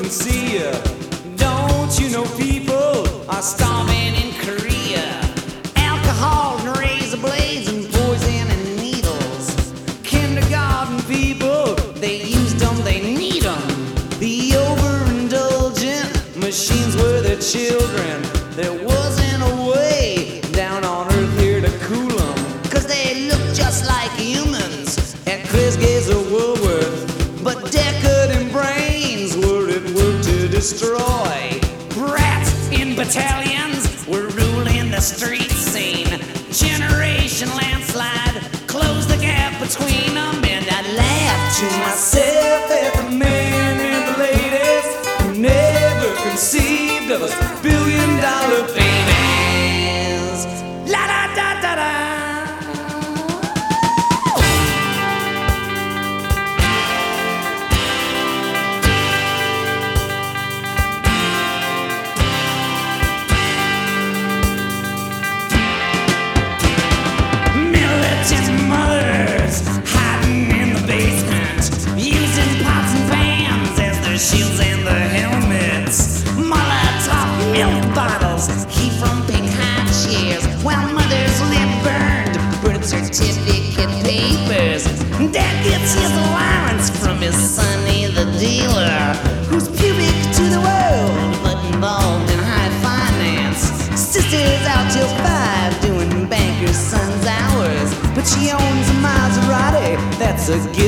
can see ya. Don't you know people are starving in Korea? Alcohol and razor blades and poison and needles. Kindergarten people, they use them, they need them. The overindulgent machines were their children. There wasn't a way down on earth here to cool them, 'cause they look just like humans at Chris Gaze or Woolworth. But decadent brains were at work to destroy. Rats in battalions were ruling the street scene. Generation landslide closed the gap between them, and I laughed to myself at the man and the ladies who never conceived of us billion-dollar babies. La da da da da. Mothers hiding in the basement, using pots and pans as their shields and their helmets. Molotov milk bottles heat from big high chairs, while mothers live burned birth certificate papers. Dad gets his allowance from his sonny the dealer, who's pubic to the world but involved in high finance. Sister's out till 5 doing banker's son's hours, but she owns a Maserati, that's a gift.